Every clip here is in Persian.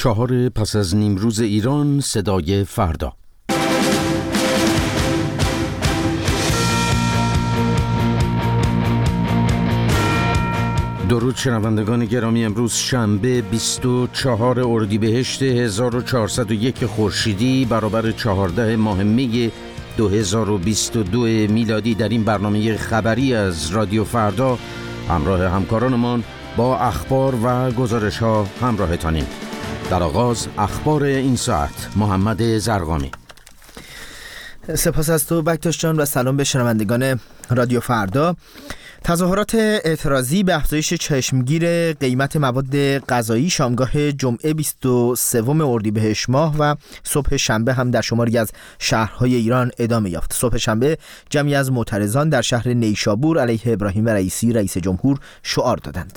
4 پس از نیمروز ایران، صدای فردا. درود شنوندگان گرامی. امروز شنبه 24 اردیبهشت 1401 خورشیدی برابر 14 ماه می 2022 میلادی در این برنامه خبری از رادیو فردا همراه همکارانمان با اخبار و گزارش ها همراهتانیم. در آغاز اخبار این ساعت. محمد زرقامی. سپاس از تو بکتاش جان و سلام به شنوندگان رادیو فردا. تظاهرات اعتراضی به افزایش چشمگیر قیمت مواد غذایی شامگاه جمعه 23 اردیبهشت ماه و صبح شنبه هم در شماری از شهرهای ایران ادامه یافت. صبح شنبه جمعی از معترضان در شهر نیشابور علیه ابراهیم رئیسی رئیس جمهور شعار دادند.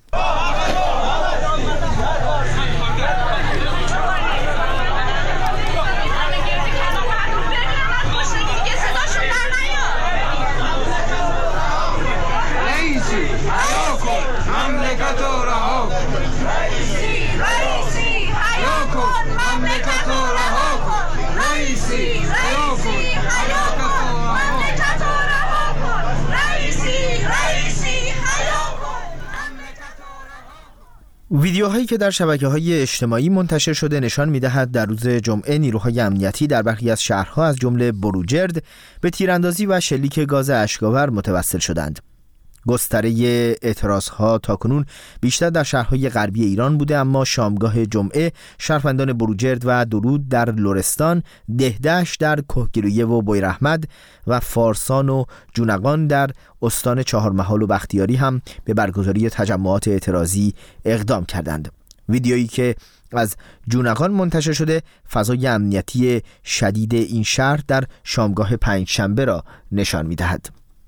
ویدیوهایی که در شبکه‌های اجتماعی منتشر شده نشان می‌دهد در روز جمعه نیروهای امنیتی در برخی از شهرها از جمله بروجرد به تیراندازی و شلیک گاز اشک‌آور متوسل شدند. گستره اعتراضها تاکنون بیشتر در شهرهای غربی ایران بوده، اما شامگاه جمعه شهروندان بروجرد و درود در لرستان، دهدشت در کهگیلویه و بویراحمد و فارسان و جونقان در استان چهارمحال و بختیاری هم به برگزاری تجمعات اعتراضی اقدام کردند. ویدیویی که از جونقان منتشر شده فضای امنیتی شدید این شهر در شامگاه پنجشنبه را نشان می‌دهد.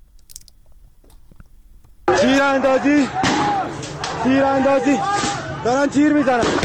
تیراندازی دارن تیر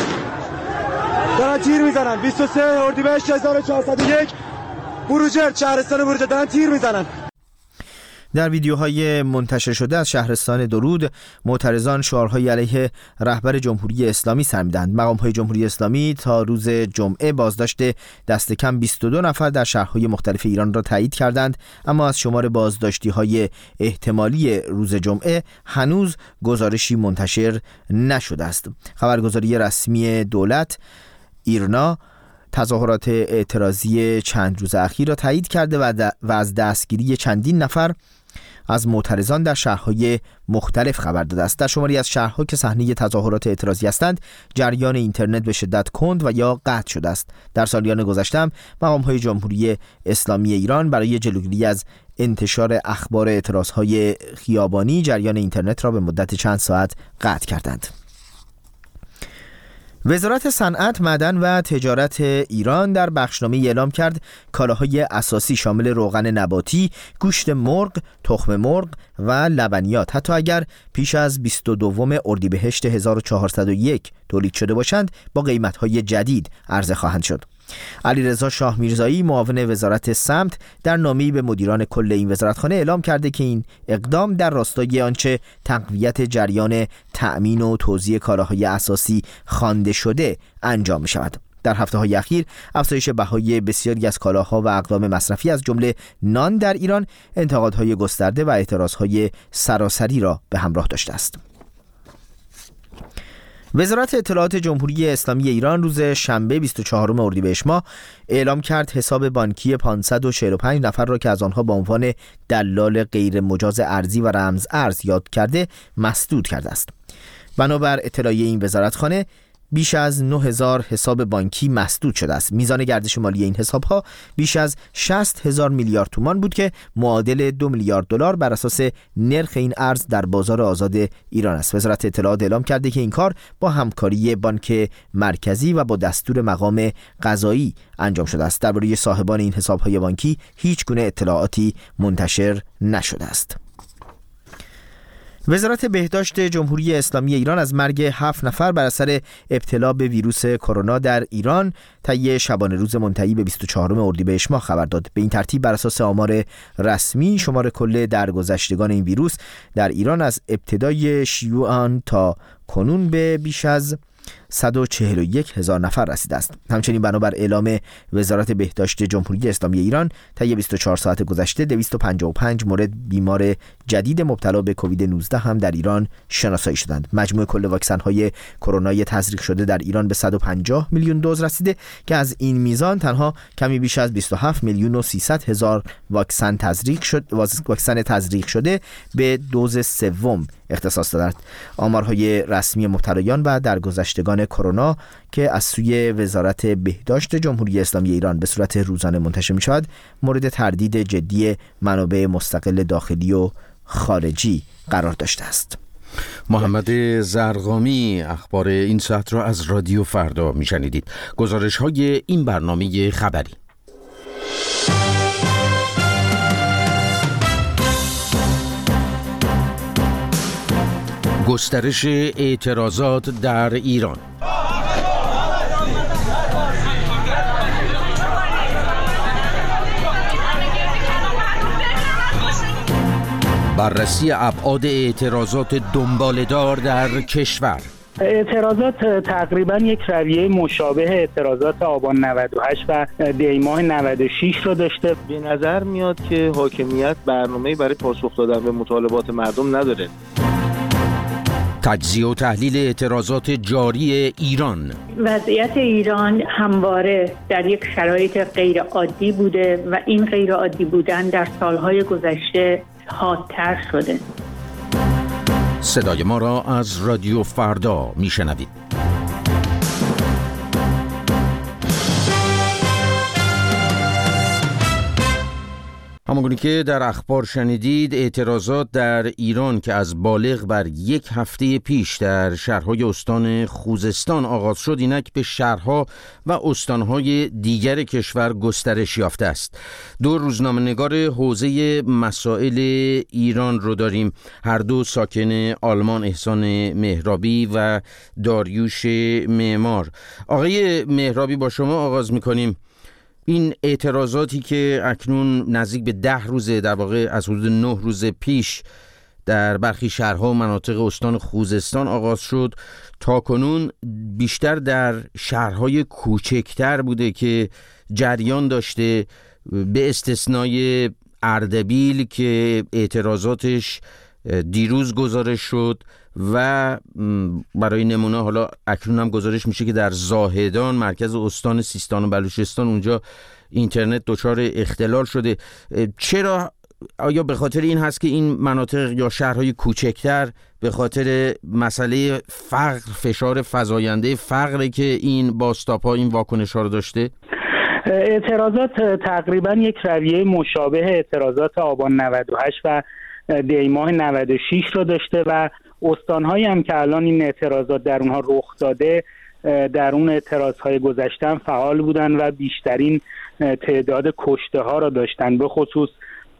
میزنن 23 اردیبهشت 1401 بروجرد، شهرستان بروجرد دارن تیر میزنن. در ویدیوهای منتشر شده از شهرستان درود معترضان شعارهای علیه رهبر جمهوری اسلامی سر می‌دهند. مقام‌های جمهوری اسلامی تا روز جمعه بازداشت دست کم 22 نفر در شهرهای مختلف ایران را تایید کردند، اما از شمار بازداشتی‌های احتمالی روز جمعه هنوز گزارشی منتشر نشده است. خبرگزاری رسمی دولت ایرنا تظاهرات اعتراضی چند روز اخیر را تایید کرده و از دستگیری چندین نفر از معترضان در شهرهای مختلف خبر داده است. در شماری از شهرها که صحنه تظاهرات اعتراضی هستند، جریان اینترنت به شدت کند و یا قطع شده است. در سالیان گذشته مقام‌های جمهوری اسلامی ایران برای جلوگیری از انتشار اخبار اعتراضهای خیابانی جریان اینترنت را به مدت چند ساعت قطع کردند. وزارت صنعت، معدن و تجارت ایران در بخشنامه اعلام کرد کالاهای اساسی شامل روغن نباتی، گوشت مرغ، تخم مرغ و لبنیات حتی اگر پیش از 22 اردیبهشت 1401 تولید شده باشند با قیمت‌های جدید عرضه خواهند شد. علیرضا شاه میرزایی معاون وزارت سمت در نامه‌ای به مدیران کل این وزارتخانه اعلام کرده که این اقدام در راستای آنچه تقویت جریان تأمین و توزیع کالاهای اساسی خوانده شده انجام می‌شود. در هفته‌های اخیر افزایش بهای بسیاری از کالاها و اقلام مصرفی از جمله نان در ایران انتقادهای گسترده و اعتراضهای سراسری را به همراه داشته است. وزارت اطلاعات جمهوری اسلامی ایران روز شنبه 24 اردیبهشت ماه اعلام کرد حساب بانکی 545 نفر را که از آنها به عنوان دلال غیر مجاز ارزی و رمز ارز یاد کرده مسدود کرده است. بنابر اطلاعیه این وزارتخانه بیش از 9000 حساب بانکی مسدود شده است. میزان گردش مالی این حساب‌ها بیش از 60,000 میلیارد تومان بود که معادل 2 میلیارد دلار بر اساس نرخ این ارز در بازار آزاد ایران است. وزارت اطلاعات اعلام کرده که این کار با همکاری بانک مرکزی و با دستور مقام قضایی انجام شده است. درباره صاحبان این حساب‌های بانکی هیچ گونه اطلاعاتی منتشر نشده است. وزارت بهداشت جمهوری اسلامی ایران از مرگ 7 نفر بر اثر ابتلا به ویروس کرونا در ایران طی شبانه روز منتهی به 24 اردیبهشت ماه خبر داد. به این ترتیب بر اساس آمار رسمی شمار کل درگذشتگان این ویروس در ایران از ابتدای شیوع آن تا کنون به بیش از 141,000 نفر رسیده است. همچنین بنابر اعلام وزارت بهداشت جمهوری اسلامی ایران طی 24 ساعت گذشته 255 مورد بیمار جدید مبتلا به کووید 19 هم در ایران شناسایی شدند. مجموع کل واکسن‌های کرونا تزریق شده در ایران به 150 میلیون دوز رسیده که از این میزان تنها کمی بیش از 27 میلیون و 300 هزار واکسن تزریق شده به دوز سوم اختصاص دارد. آمارهای رسمی مبتلایان و درگذشتگان کرونا که از سوی وزارت بهداشت جمهوری اسلامی ایران به صورت روزانه منتشر می شود مورد تردید جدی منابع مستقل داخلی و خارجی قرار داشته است. محمد زرقامی اخبار این ساعت را از رادیو فردا می شنیدید. گزارش های این برنامه خبری. گسترش اعتراضات در ایران. بررسی ابعاد اعتراضات دنباله‌دار در کشور. اعتراضات تقریبا یک رویه مشابه اعتراضات آبان 98 و دی ماه 96 رو داشته. به نظر میاد که حاکمیت برنامه‌ای برای پاسخ دادن به مطالبات مردم نداره. تجزیه و تحلیل اعتراضات جاری ایران. وضعیت ایران همواره در یک شرایط غیر عادی بوده و این غیر عادی بودن در سالهای گذشته حادتر شده. صدای ما را از رادیو فردا میشنوید. همونگونه که در اخبار شنیدید، اعتراضات در ایران که از بالغ بر یک هفته پیش در شهرهای استان خوزستان آغاز شد، اینک به شهرها و استانهای دیگر کشور گسترش یافته است. دو روزنامه‌نگار حوزه مسائل ایران رو داریم، هر دو ساکن آلمان، احسان مهرابی و داریوش معمار. آقای مهرابی، با شما آغاز می‌کنیم. این اعتراضاتی که اکنون نزدیک به 10 روزه، در واقع از حدود 9 روز پیش در برخی شهرها و مناطق استان خوزستان آغاز شد، تا کنون بیشتر در شهرهای کوچکتر بوده که جریان داشته، به استثنای اردبیل که اعتراضاتش دیروز گزارش شد و برای نمونه حالا اکنون هم گزارش میشه که در زاهدان، مرکز استان سیستان و بلوچستان، اونجا اینترنت دچار اختلال شده. چرا؟ آیا به خاطر این هست که این مناطق یا شهرهای کوچکتر به خاطر مسئله فقر، فشار فزاینده فقره که این بازتاب‌ها، این واکنش‌ها رو داشته؟ اعتراضات تقریبا یک رویه مشابه اعتراضات آبان 98 و دی ماه 96 رو داشته و استان‌هایی هم که الان این اعتراضات در اونها رخ داده، در اون اعتراضهای گذشته هم فعال بودن و بیشترین تعداد کشته ها را داشتن، به خصوص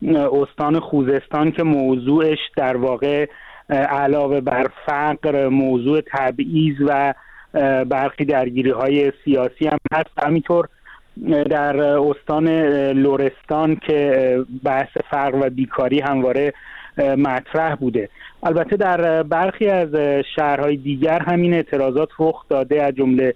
استان خوزستان که موضوعش در واقع علاوه بر فقر موضوع تبعیض و برخی درگیری‌های سیاسی هم هست. همینطور در استان لرستان که بحث فقر و بیکاری همواره مطرح بوده. البته در برخی از شهرهای دیگر همین اعتراضات رخ داده، از جمله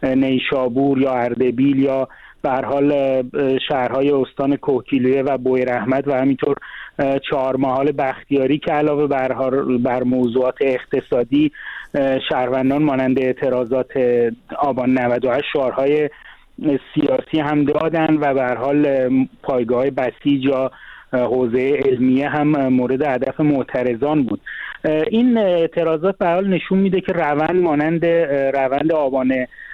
نیشابور یا اردبیل یا به هر حال شهرهای استان کوهگیلویه و بویراحمد و همینطور چهارمحال بختیاری که علاوه بر موضوعات اقتصادی شهروندان مانند اعتراضات آبان 98 شعارهای سیاسی هم دادن و به هر حال پایگاه بسیج یا حوزه علمیه هم مورد هدف معترضان بود. این اعتراضات به هر حال نشون میده که روند مانند روند آبان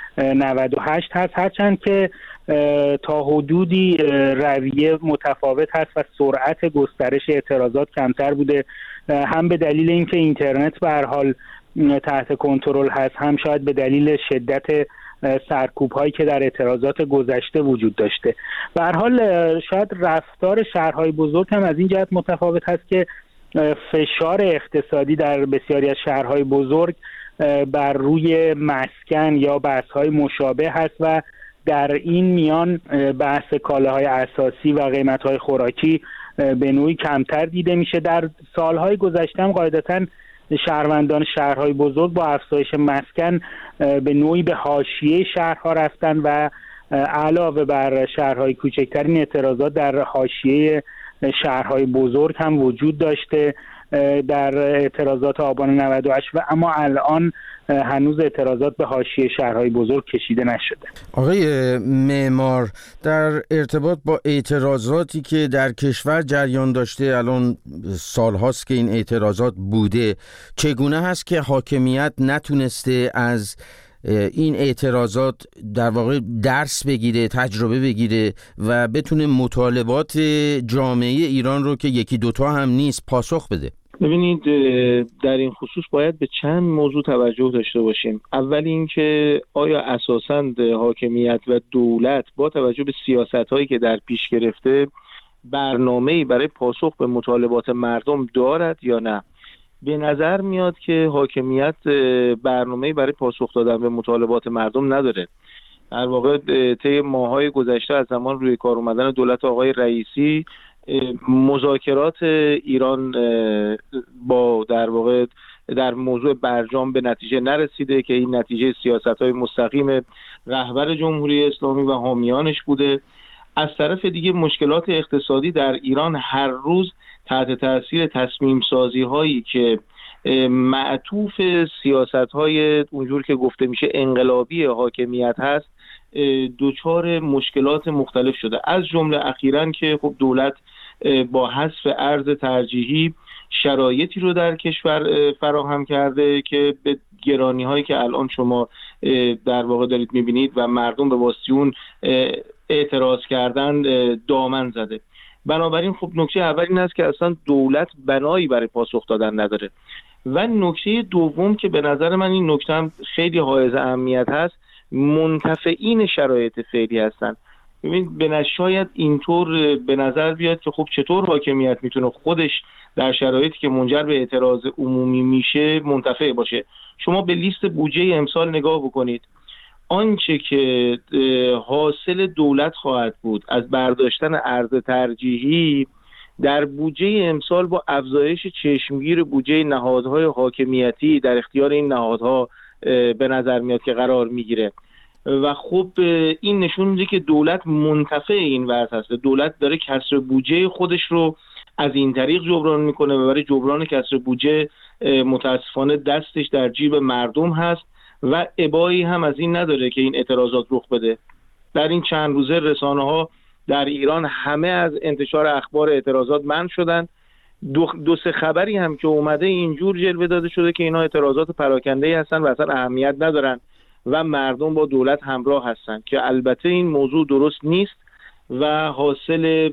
98 هست، هرچند که تا حدودی رویه متفاوت هست و سرعت گسترش اعتراضات کمتر بوده، هم به دلیل اینکه اینترنت به هر حال تحت کنترل هست، هم شاید به دلیل شدت سرکوب هایی که در اعتراضات گذشته وجود داشته. به هر حال شاید رفتار شهرهای بزرگ هم از این جهت متفاوت هست که فشار اقتصادی در بسیاری از شهرهای بزرگ بر روی مسکن یا بحث‌های مشابه هست و در این میان بحث کالاهای اساسی و قیمت‌های خوراکی به نوعی کمتر دیده میشه. در سالهای گذشته هم قاعدتاً شهروندان شهرهای بزرگ با افزایش مسکن به نوعی به حاشیه شهرها رفتن و علاوه بر شهرهای کوچکتر این اعتراضات در حاشیه شهرهای بزرگ هم وجود داشته در اعتراضات آبان 98 و اما الان هنوز اعتراضات به حاشیه شهرهای بزرگ کشیده نشده. آقای معمار، در ارتباط با اعتراضاتی که در کشور جریان داشته، الان سالهاست که این اعتراضات بوده، چگونه هست که حاکمیت نتونسته از این اعتراضات در واقع درس بگیره، تجربه بگیره و بتونه مطالبات جامعه ایران رو که یکی دوتا هم نیست پاسخ بده؟ ببینید، در این خصوص باید به چند موضوع توجه داشته باشیم. اول اینکه آیا اساساً حاکمیت و دولت با توجه به سیاست‌هایی که در پیش گرفته برنامه‌ای برای پاسخ به مطالبات مردم دارد یا نه؟ به نظر میاد که حاکمیت برنامه‌ای برای پاسخ دادن به مطالبات مردم نداره. در واقع طی ماه‌های گذشته از زمان روی کار اومدن دولت آقای رئیسی، مذاکرات ایران با در واقع در موضوع برجام به نتیجه نرسیده که این نتیجه سیاست‌های مستقیم رهبر جمهوری اسلامی و حامیانش بوده. از طرف دیگه مشکلات اقتصادی در ایران هر روز تحت تاثیر تصمیم سازی هایی که معطوف سیاست های اونجور که گفته میشه انقلابی حاکمیت هست دچار مشکلات مختلف شده. از جمله اخیراً که خب دولت با حذف ارز ترجیحی شرایطی رو در کشور فراهم کرده که به گرانی هایی که الان شما در واقع دارید میبینید و مردم به واسطه اون اعتراض کردن دامن زده. بنابراین خب نکته اول این است که اصلا دولت بنایی برای پاسخ دادن نداره. و نکته دوم که به نظر من این نکته هم خیلی حائز اهمیت هست، منتفعین شرایط فعلی هستن. ببین شاید اینطور به نظر بیاد که خب چطور حاکمیت میتونه خودش در شرایطی که منجر به اعتراض عمومی میشه منتفع باشه. شما به لیست بودجه امسال نگاه بکنید، آنچه که حاصل دولت خواهد بود از برداشتن ارز ترجیحی در بودجه امسال با افزایش چشمگیر بودجه نهادهای حاکمیتی در اختیار این نهادها به نظر میاد که قرار میگیره و خب این نشون میده که دولت منتفع این وضع هست. دولت داره کسر بودجه خودش رو از این طریق جبران میکنه و برای جبران کسر بودجه متاسفانه دستش در جیب مردم هست و ابایی هم از این نداره که این اعتراضات رخ بده. در این چند روزه رسانه‌ها در ایران همه از انتشار اخبار اعتراضات منع شدن. دو سه خبری هم که اومده اینجور جلوه داده شده که اینا اعتراضات پراکنده‌ای هستن و اصلا اهمیت ندارن و مردم با دولت همراه هستن، که البته این موضوع درست نیست و حاصل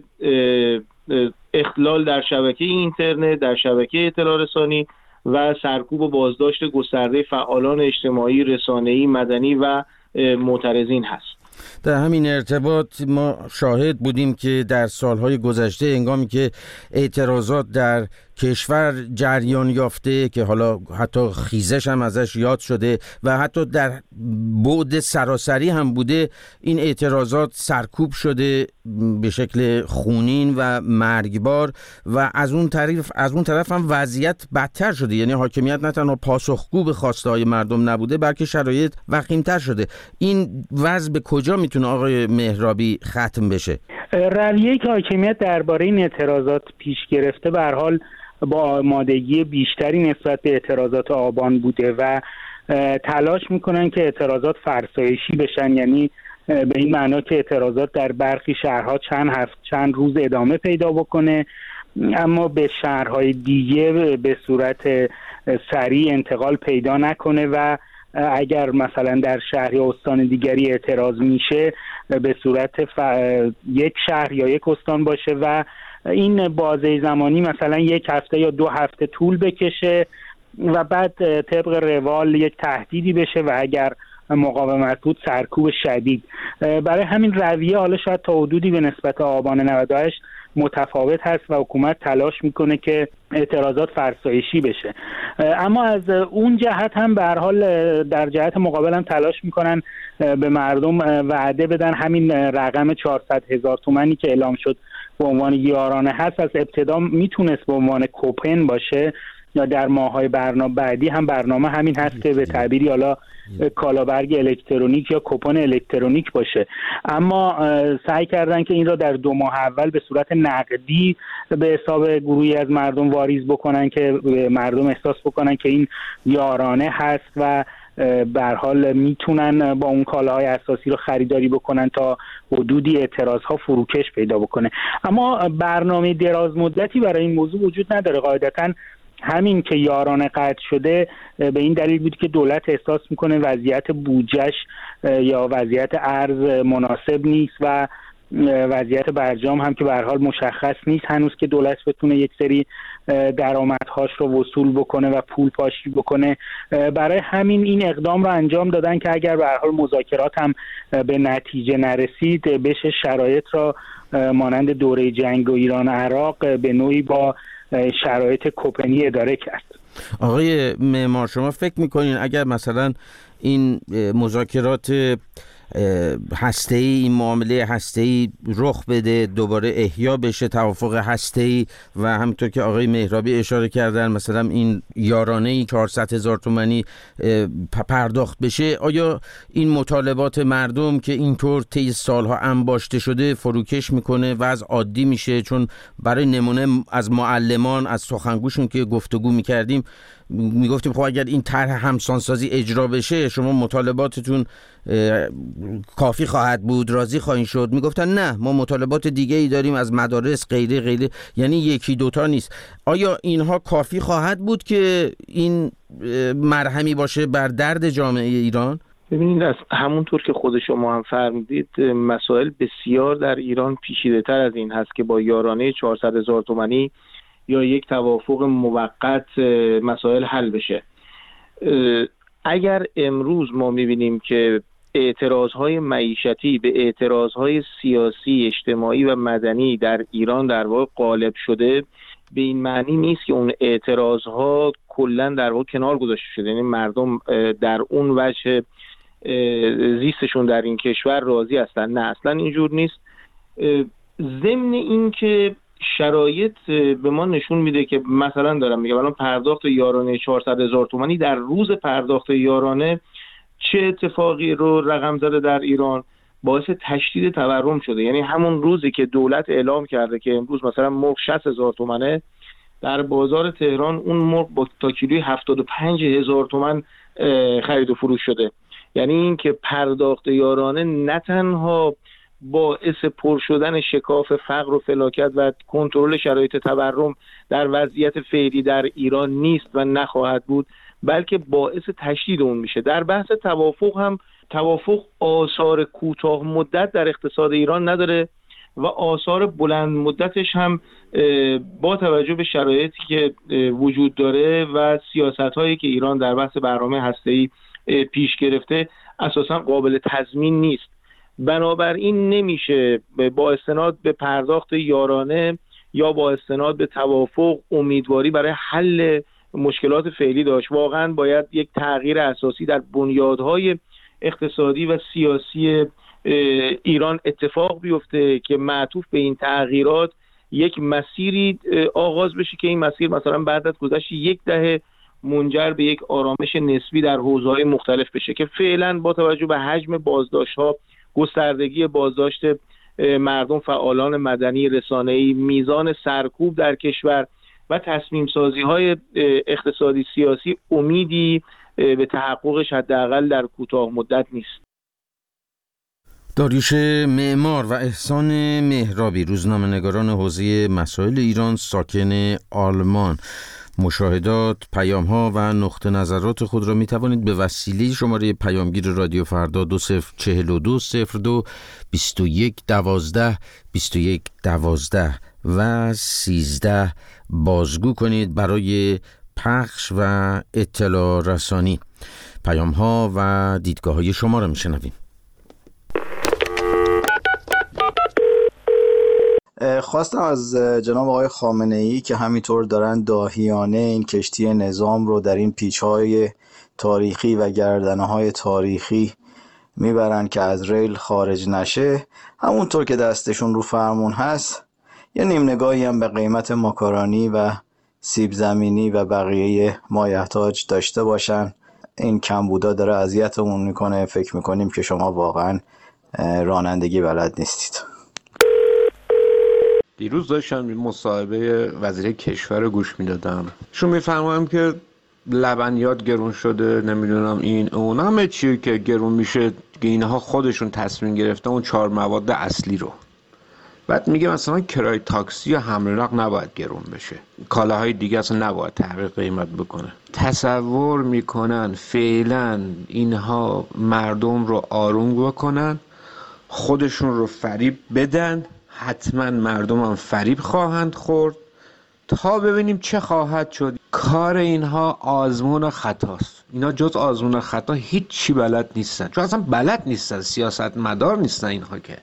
اختلال در شبکه اینترنت، در شبکه اطلاع رسانی و سرکوب و بازداشت گسترده فعالان اجتماعی، رسانه‌ای، مدنی و معترضین هست. در همین ارتباط ما شاهد بودیم که در سالهای گذشته هنگامی که اعتراضات در کشور جریان یافته که حالا حتی خیزش هم ازش یاد شده و حتی در بعد سراسری هم بوده، این اعتراضات سرکوب شده به شکل خونین و مرگبار و از اون طرف هم وضعیت بدتر شده. یعنی حاکمیت نه تنها پاسخگو به خواسته های مردم نبوده بلکه شرایط وخیم‌تر شده. این وضع به کجا میتونه آقای مهرابی ختم بشه؟ رویه‌ای که حاکمیت درباره این اعتراضات پیش گرفته به هر حال با آمادگی بیشتری نسبت به اعتراضات آبان بوده و تلاش میکنن که اعتراضات فرسایشی بشن، یعنی به این معنا که اعتراضات در برخی شهرها چند روز ادامه پیدا بکنه اما به شهرهای دیگه به صورت سریع انتقال پیدا نکنه و اگر مثلا در شهر یا استان دیگری اعتراض میشه به صورت یک شهر یا یک استان باشه و این بازه زمانی مثلا 1 هفته یا 2 هفته طول بکشه و بعد طبق روال یک تهدیدی بشه و اگر مقاومت بود سرکوب شدید. برای همین رویه حالا شاید تا حدودی به نسبت آبان 98 متفاوت هست و حکومت تلاش میکنه که اعتراضات فرسایشی بشه، اما از اون جهت هم به هر حال در جهت مقابل هم تلاش میکنن به مردم وعده بدن همین رقم 400,000 تومانی که اعلام شد به عنوان یارانه هست از ابتدا میتونست به عنوان کوپن باشه، یا در ماه‌های برنامه بعدی هم برنامه همین هست که به تعبیری حالا کالابرگ الکترونیک یا کوپن الکترونیک باشه. اما سعی کردن که این را در 2 ماه اول به صورت نقدی به حساب گروهی از مردم واریز بکنن که مردم احساس بکنن که این یارانه هست و به هر حال میتونن با اون کالاهای اساسی رو خریداری بکنن تا حدودی اعتراضها فروکش پیدا بکنه. اما برنامه دراز مدتی برای این موضوع وجود نداره. قاعدتاً همین که یارانه قطع شده به این دلیل بود که دولت احساس میکنه وضعیت بودجهش یا وضعیت ارز مناسب نیست و وضعیت برجام هم که به هر حال مشخص نیست هنوز که دولت بتونه یک سری درآمدهاش رو وصول بکنه و پول پاشی بکنه. برای همین این اقدام رو انجام دادن که اگر به هر حال مذاکرات هم به نتیجه نرسید بشه شرایط را مانند دوره جنگ و ایران و عراق به نوعی با شرایط کوپنی اداره کرد. آقای معمار، شما فکر میکنین اگر مثلا این مذاکرات هسته‌ای، این معامله هسته‌ای رخ بده، دوباره احیا بشه توافق هسته‌ای و همونطور که آقای مهرابی اشاره کردن مثلا این یارانه‌ای 400,000 تومانی پرداخت بشه، آیا این مطالبات مردم که اینطور طی سالها انباشته شده فروکش میکنه و از عادی میشه؟ چون برای نمونه از معلمان، از سخنگوشون که گفتگو میکردیم میگفتیم خب اگر این طرح همسانسازی اجرا بشه شما مطالباتتون کافی خواهد بود، راضی خواهید شد. میگفتن نه، ما مطالبات دیگه ای داریم از مدارس غیره، یعنی یکی دوتا نیست. آیا اینها کافی خواهد بود که این مرهمی باشه بر درد جامعه ایران؟ ببینید، از همونطور که خود شما هم فرمودید مسائل بسیار در ایران پیچیده تر از این هست که با یارانه 400,000 تومانی یا یک توافق موقت مسائل حل بشه. اگر امروز ما می‌بینیم که اعتراضهای معیشتی به اعتراضهای سیاسی، اجتماعی و مدنی در ایران در واقع غالب شده، به این معنی نیست که اون اعتراضها کلاً در واقع کنار گذاشته شده، یعنی مردم در اون وجه زیستشون در این کشور راضی هستن. نه، اصلا اینجور نیست. ضمن این که شرایط به ما نشون میده که مثلا دارم میگم الان پرداخت یارانه 400,000 تومانی در روز پرداخت یارانه چه اتفاقی رو رقم زده در ایران؟ باعث تشدید تورم شده. یعنی همون روزی که دولت اعلام کرده که امروز مثلا مرغ 60,000 تومنه، در بازار تهران اون مرغ با تا کیلوی 75,000 تومان خرید و فروش شده. یعنی این که پرداخت یارانه نه تنها باعث پر شدن شکاف فقر و فلاکت و کنترل شرایط تورم در وضعیت فعلی در ایران نیست و نخواهد بود، بلکه باعث تشدید اون میشه. در بحث توافق هم توافق آثار کوتاه مدت در اقتصاد ایران نداره و آثار بلند مدتش هم با توجه به شرایطی که وجود داره و سیاست‌هایی که ایران در بحث برنامه هسته‌ای پیش گرفته اساساً قابل تضمین نیست. بنابراین نمیشه با استناد به پرداخت یارانه یا با استناد به توافق امیدواری برای حل مشکلات فعلی داشت. واقعا باید یک تغییر اساسی در بنیادهای اقتصادی و سیاسی ایران اتفاق بیفته که معطوف به این تغییرات یک مسیری آغاز بشه که این مسیر مثلا بعد از گذشت 10 دهه منجر به یک آرامش نسبی در حوزه‌های مختلف بشه که فعلا با توجه به حجم بازداشت‌ها، گستردگی بازداشت مردم، فعالان مدنی، رسانه‌ای، میزان سرکوب در کشور و تصمیم سازی‌های اقتصادی سیاسی امیدی به تحققش حداقل در کوتاه مدت نیست. داریوش معمار و احسان مهرابی، روزنامه‌نگاران حوزه مسائل ایران ساکن آلمان. مشاهدات، پیام‌ها و نقطه نظرات خود را می‌توانید به وسیله شماره پیامگیر رادیو فردا 204202 2112 2112 و 13 بازگو کنید برای پخش و اطلاع رسانی. پیام‌ها و دیدگاه‌های شما را می‌شنویم. خواستم از جناب آقای خامنه‌ای که همینطور دارن داهیانه این کشتی نظام رو در این پیچ‌های تاریخی و گردنه‌های تاریخی میبرن که از ریل خارج نشه، همونطور که دستشون رو فرمون هست، یه نیم نگاهی هم به قیمت ماکارونی و سیب زمینی و بقیه مایحتاج داشته باشن. این کمبودا داره اذیتمون میکنه. فکر میکنیم که شما واقعا رانندگی بلد نیستید. دیروز داشتم مصاحبه وزیر کشور رو گوش میدادم. شون میفهمم که لبنیات گرون شده، نمیدونم این اون، همه چی که گرون میشه که اینها خودشون تصمیم گرفتن اون 4 مواد اصلی رو. بعد میگه مثلا کرایه تاکسی یا حمل و نقل نباید گرون بشه، کالاهای دیگه اصلا نباید تغییر قیمت بکنه. تصور میکنن فعلا اینها مردم رو آروم بکنن، خودشون رو فریب بدن، حتما مردم هم فریب خواهند خورد تا ببینیم چه خواهد شد. کار اینها آزمون و خطاست. اینا جز آزمون و خطا هیچ چی بلد نیستن، چون اصلا بلد نیستن، سیاست مدار نیستن اینها که.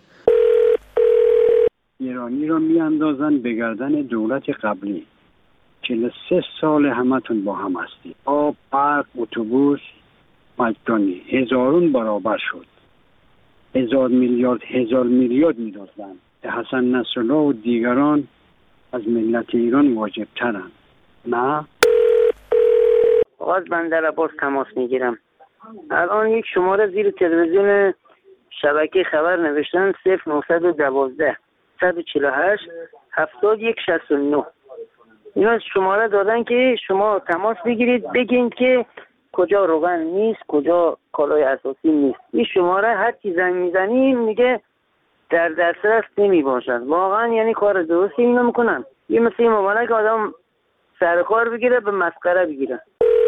ایرانی رو میاندازن به گردن دولت قبلی. 43 سال همتون با هم هستی. آب، برق، اتوبوس مجانی هزارون برابر شد. 1000 میلیارد میدادن. حسن نصرالله و دیگران از ملت ایران واجب ترن. نه؟ آغاز بندر عباس تماس میگیرم. الان یک شماره زیر تلویزیون شبکه خبر نوشتن 0912 148 7169. اینا شماره دادن که شما تماس بگیرید بگین که کجا روغن نیست، کجا کالای اساسی نیست. این شماره هر کی زنگ میزنی میگه در دسترس نمی باشن. واقعا یعنی کار درستی اینا میکنن. یه مثل این مبارک آدم سر کار بگیره به مسخره بگیره.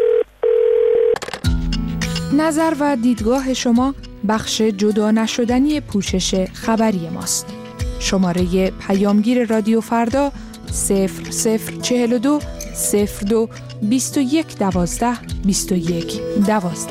نظر و دیدگاه شما بخش جدا نشدنی پوشش خبری ماست. شماره پیامگیر رادیو فردا 0042 02 21 12 21 12.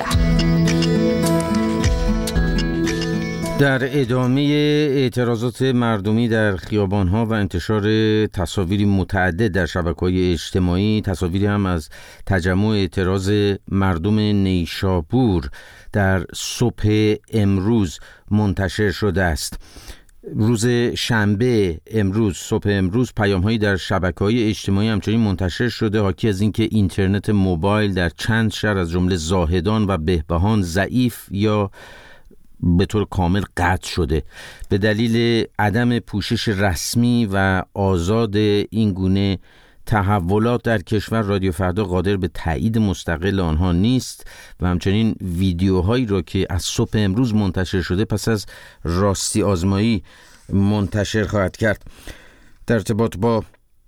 در ادامه اعتراضات مردمی در خیابان‌ها و انتشار تصاویری متعدد در شبکه‌های اجتماعی، تصاویری هم از تجمع اعتراض مردم نیشابور در صبح امروز منتشر شده است. روز شنبه امروز، صبح امروز، پیام‌هایی در شبکه‌های اجتماعی همچنین منتشر شده حاکی از اینکه اینترنت موبایل در چند شهر از جمله زاهدان و بهبهان ضعیف یا به طور کامل قطع شده. به دلیل عدم پوشش رسمی و آزاد این گونه تحولات در کشور، رادیو فردا قادر به تایید مستقل آنها نیست و همچنین ویدیوهایی را که از صبح امروز منتشر شده پس از راستی آزمایی منتشر خواهد کرد. در ارتباط با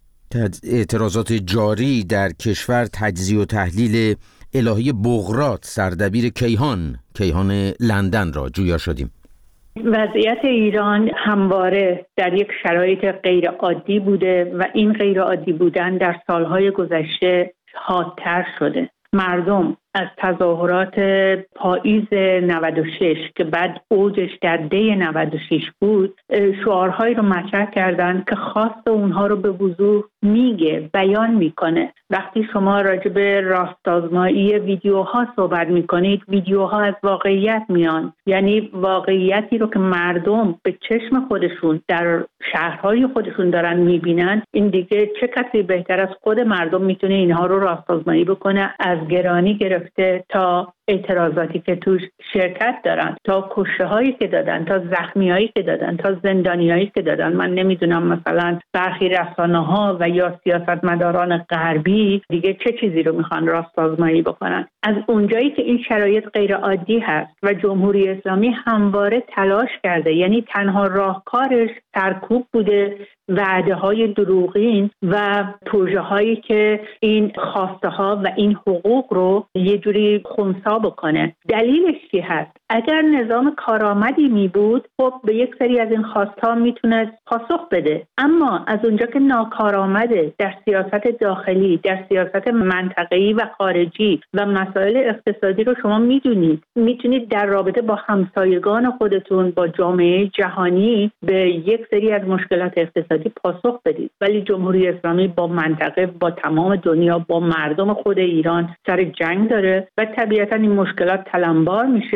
اعتراضات جاری در کشور، تجزیه و تحلیل الهی بغرات، سردبیر کیهان لندن را جویا شدیم. وضعیت ایران همواره در یک شرایط غیر عادی بوده و این غیر عادی بودن در سالهای گذشته حادتر شده. مردم از تظاهرات پاییز 96 که بعد اوجش در دی 96 بود شعارهایی رو مطرح کردن که خواست اونها رو به وضوح میگه، بیان میکنه. وقتی شما راجع به راست‌آزمایی ویدیوها صحبت میکنید، ویدیوها از واقعیت میان، یعنی واقعیتی رو که مردم به چشم خودشون در شهرهای خودشون دارن میبینن. این دیگه چه کسی بهتر از خود مردم میتونه اینها رو راست‌آزمایی بکنه، از گرانی گرفته تا اعتراضاتی که توش شرکت دارن، تا کشته هایی که دادن، تا زخمی هایی که دادن، تا زندانی هایی که دادن. من نمیدونم مثلا برخی رسانه ها و یا سیاستمداران غربی دیگه چه چیزی رو میخوان راست‌آزمایی بکنن. از اونجایی که این شرایط غیر عادی هست و جمهوری اسلامی همواره تلاش کرده، یعنی تنها راهکارش سرکوب بوده، وعده های دروغین و پروژه هایی که این خواسته ها و این حقوق رو یه جوری خنثی بکنه. دلیلش چی هست؟ اگر نظام کارآمدی می بود خب به یک سری از این خواستها میتونست پاسخ بده، اما از اونجا که ناکارآمده در سیاست داخلی، در سیاست منطقه‌ای و خارجی و مسائل اقتصادی رو شما میتونید در رابطه با همسایگان خودتون، با جامعه جهانی به یک سری از مشکلات اقتصادی پاسخ بدید، ولی جمهوری اسلامی با منطقه، با تمام دنیا، با مردم خود ایران سر جنگ داره و طبیعتا این مشکلات تلمبار میشه و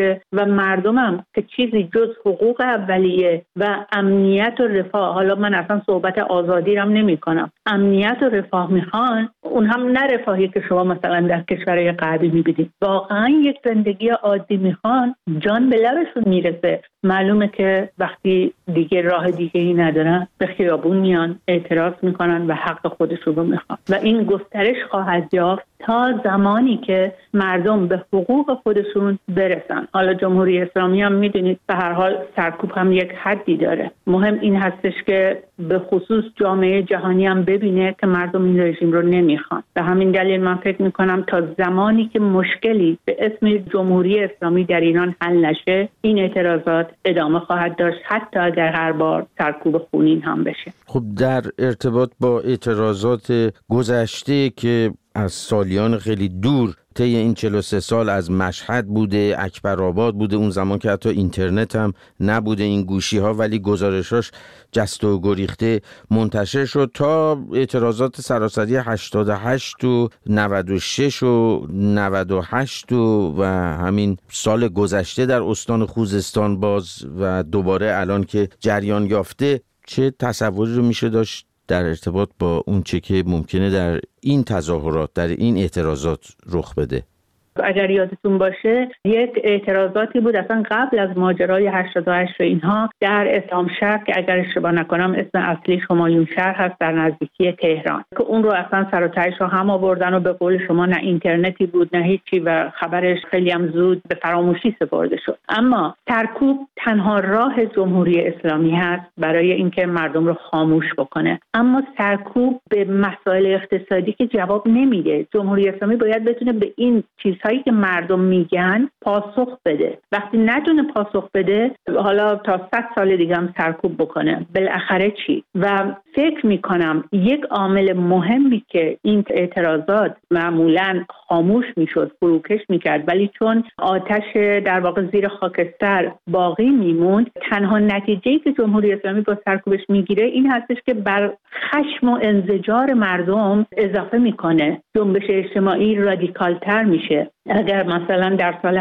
و مردمم که چیزی جز حقوق اولیه و امنیت و رفاه، حالا من اصلا صحبت آزادی رم نمی کنم، امنیت و رفاه میخوان، اون هم نه رفاهی که شما مثلا در کشورهای غربی میبینید، واقعا یک زندگی عادی میخوان، جان به لبشون میرسه. معلومه که وقتی دیگه راه دیگه‌ای ندارن به خیابون میان، اعتراض میکنن و حق خودشون رو میخوان و این گسترش خواهد یافت تا زمانی که مردم به حقوق خودشون برسن. حالا جمهوری اسلامی هم میدونید به هر حال سرکوب هم یک حدی داره. مهم این هستش که به خصوص جامعه جهانی هم ببینه که مردم این رژیم رو نمیخوان. به همین دلیل من فکر میکنم تا زمانی که مشکلی به اسم جمهوری اسلامی در ایران حل نشه، این اعتراضات ادامه خواهد داشت، حتی اگر هر بار سرکوب خونین هم بشه. خب در ارتباط با اعتراضات گذشته که از سالیان خیلی دور طی این 43 سال از مشهد بوده، اکبرآباد بوده، اون زمان که حتی اینترنت هم نبوده این گوشی ها، ولی گزارشاش جست و گریخته منتشر شد تا اعتراضات سراسری 88 و 96 و 98 و همین سال گذشته در استان خوزستان باز و دوباره الان که جریان یافته. چه تصوری رو میشه داشت در ارتباط با اون چه که ممکنه در این تظاهرات، در این اعتراضات رخ بده؟ اگر یادتون باشه یک اعتراضاتی بود اصلا قبل از ماجرای 88 و اینها در اسلام شهر که اگر اشتباه نکنم اسم اصلی همایون شهر هست در نزدیکی تهران، که اون رو اصلا سر و تهش رو هم آوردن و به قول شما نه اینترنتی بود نه هیچی و خبرش خیلی هم زود به فراموشی سپرده شد. اما سرکوب تنها راه جمهوری اسلامی هست برای اینکه مردم رو خاموش بکنه، اما سرکوب به مسائل اقتصادی که جواب نمیده. جمهوری اسلامی باید بتونه به این چیزهایی که مردم میگن پاسخ بده. وقتی نتونه پاسخ بده، حالا تا 100 سال دیگه هم سرکوب بکنه، بالاخره چی؟ و فکر میکنم یک عامل مهمی که این اعتراضات معمولاً خاموش میشد، فروکش میکرد، ولی چون آتش در واقع زیر خاکستر باقی میموند، تنها نتیجه‌ای که جمهوری اسلامی با سرکوبش میگیره این هستش که بر خشم و انزجار مردم اضافه میکنه، جنبش اجتماعی رادیکالتر میشه. اگر مثلا در سال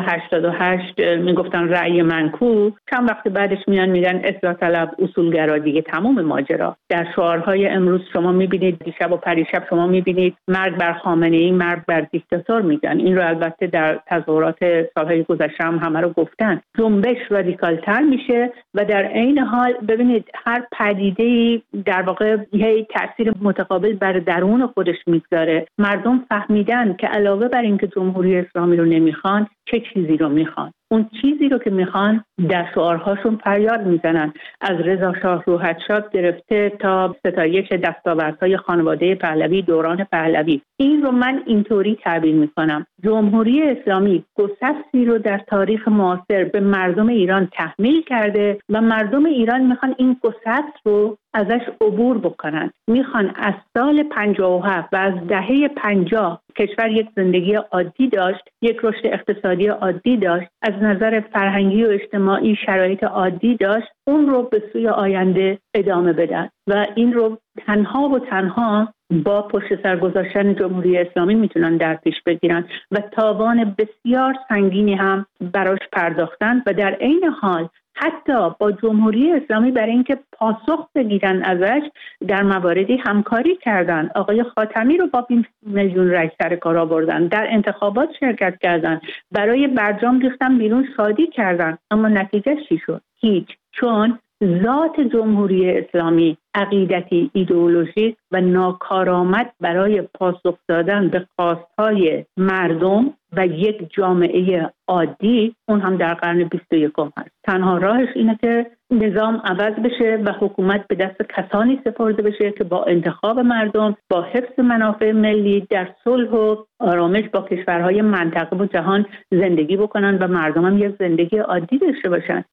88 میگفتن رأی منکوب، چند وقت بعدش میان میگن اصلاح طلب، اصولگرا، دیگه تمام ماجرا. در شعارهای امروز شما میبینید، دیشب و پریشب شما میبینید مرگ بر خامنه‌ای، مرگ بر دیکتاتور میگن. این رو البته در تظاهرات سالهای گذشته هم همه رو گفتن. جنبش رادیکالتر میشه و در عین حال ببینید هر پدیده‌ای در واقع یه تأثیر متقابل بر درون خودش میگذاره. مردم فهمیدن که علاوه بر اینکه جمهوری اسلامی رو نمیخوان، چه چیزی رو میخوان. اون چیزی رو که میخوان در شعارهاشون فریاد میزنن، از رضا شاه روحتشاد گرفته تا ستایش دستاوردهای خانواده پهلوی، دوران پهلوی. این رو من اینطوری تعبیر میکنم: جمهوری اسلامی گسستی رو در تاریخ معاصر به مردم ایران تحمیل کرده و مردم ایران میخوان این گسست رو ازش عبور بکنن. میخوان از سال 57 و از دهه 50 کشور یک زندگی عادی داشت، یک رشد اقتصادی عادی داشت، از نظر فرهنگی و اجتماعی شرایط عادی داشت، اون رو به سوی آینده ادامه بدن و این رو تنها و تنها با پشت سر گذاشتن جمهوری اسلامی میتونن در پیش بگیرن و تاوان بسیار سنگینی هم براش پرداختن و در عین حال حتی با جمهوری اسلامی برای اینکه پاسخ بگیرن ازش در مواردی همکاری کردن. آقای خاتمی رو با 20 میلیون رای سر کار آوردن، در انتخابات شرکت کردن، برای برجام ریختن بیرون، شادی کردن، اما نتیجه چی شد؟ هیچ. چون ذات جمهوری اسلامی عقیدتی ایدئولوژیک و ناکارآمد برای پاسخ دادن به خواستهای مردم و یک جامعه عادی، اون هم در قرن 21 هست. تنها راهش اینه که نظام عوض بشه و حکومت به دست کسانی سپرده بشه که با انتخاب مردم، با حفظ منافع ملی در صلح و آرامش با کشورهای منطقه و جهان زندگی بکنن و مردم هم یک زندگی عادی داشته باشن.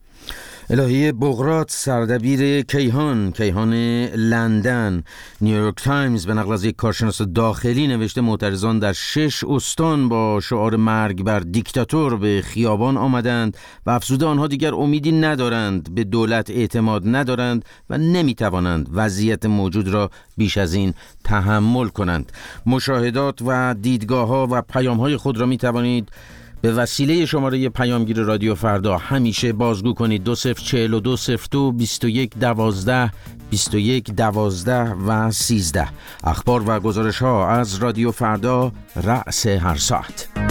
الهی بغرات، سردبیر کیهان لندن، نیویورک تایمز به نقل از یک کارشناس داخلی نوشته معترضان در 6 استان با شعار مرگ بر دیکتاتور به خیابان آمدند و افزوده آنها دیگر امیدی ندارند، به دولت اعتماد ندارند و نمیتوانند وضعیت موجود را بیش از این تحمل کنند. مشاهدات و دیدگاه‌ها و پیام‌های خود را میتوانید به وسیله شماره پیامگیر رادیو فردا همیشه بازگو کنید 204202 2112 2112 و 13. اخبار و گزارش ها از رادیو فردا رأس هر ساعت.